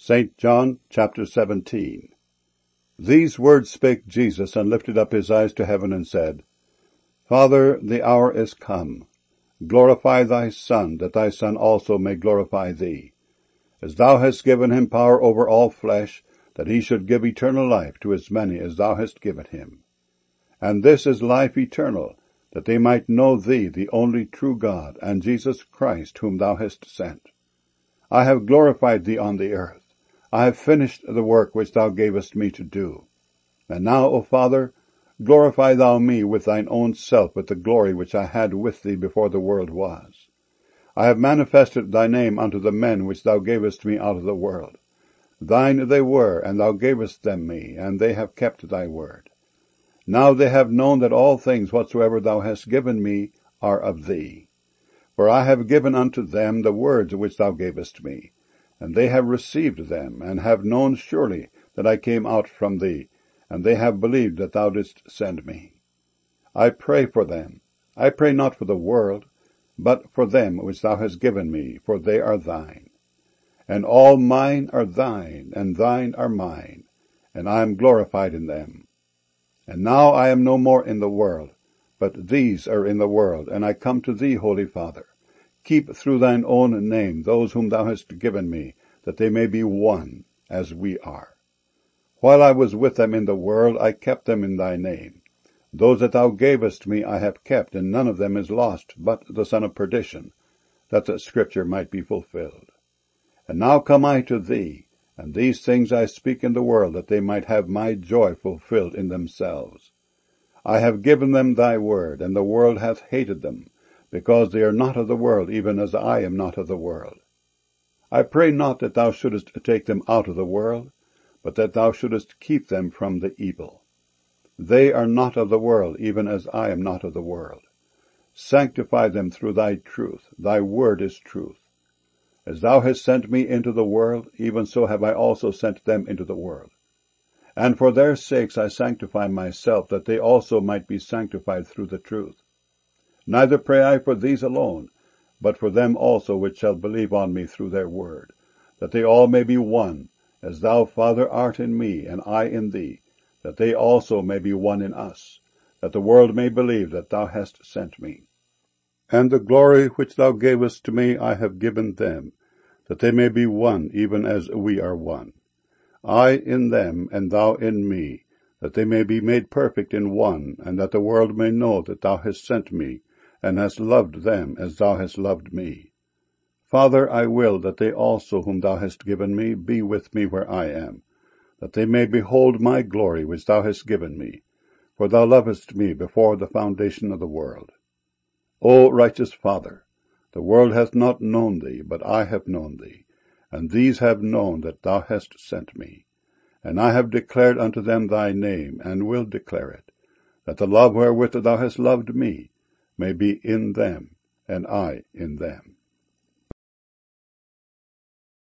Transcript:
St. John chapter 17. These words spake Jesus, and lifted up his eyes to heaven, and said, Father, the hour is come. Glorify thy Son, that thy Son also may glorify thee, as thou hast given him power over all flesh, that he should give eternal life to as many as thou hast given him. And this is life eternal, that they might know thee, the only true God, and Jesus Christ, whom thou hast sent. I have glorified thee on the earth. I have finished the work which thou gavest me to do. And now, O Father, glorify thou me with thine own self, with the glory which I had with thee before the world was. I have manifested thy name unto the men which thou gavest me out of the world. Thine they were, and thou gavest them me, and they have kept thy word. Now they have known that all things whatsoever thou hast given me are of thee. For I have given unto them the words which thou gavest me, and they have received them, and have known surely that I came out from thee, and they have believed that thou didst send me. I pray for them. I pray not for the world, but for them which thou hast given me, for they are thine. And all mine are thine, and thine are mine, and I am glorified in them. And now I am no more in the world, but these are in the world, and I come to thee, Holy Father. Keep through thine own name those whom thou hast given me, that they may be one, as we are. While I was with them in the world, I kept them in thy name. Those that thou gavest me I have kept, and none of them is lost, but the son of perdition, that the scripture might be fulfilled. And now come I to thee, and these things I speak in the world, that they might have my joy fulfilled in themselves. I have given them thy word, and the world hath hated them, because they are not of the world, even as I am not of the world. I pray not that thou shouldest take them out of the world, but that thou shouldest keep them from the evil. They are not of the world, even as I am not of the world. Sanctify them through thy truth. Thy word is truth. As thou hast sent me into the world, even so have I also sent them into the world. And for their sakes I sanctify myself, that they also might be sanctified through the truth. Neither pray I for these alone, but for them also which shall believe on me through their word, that they all may be one, as thou, Father, art in me, and I in thee, that they also may be one in us, that the world may believe that thou hast sent me. And the glory which thou gavest to me I have given them, that they may be one, even as we are one. I in them, and thou in me, that they may be made perfect in one, and that the world may know that thou hast sent me, and hast loved them as thou hast loved me. Father, I will that they also whom thou hast given me be with me where I am, that they may behold my glory which thou hast given me, for thou lovest me before the foundation of the world. O righteous Father, the world hath not known thee, but I have known thee, and these have known that thou hast sent me. And I have declared unto them thy name, and will declare it, that the love wherewith thou hast loved me may be in them, and I in them.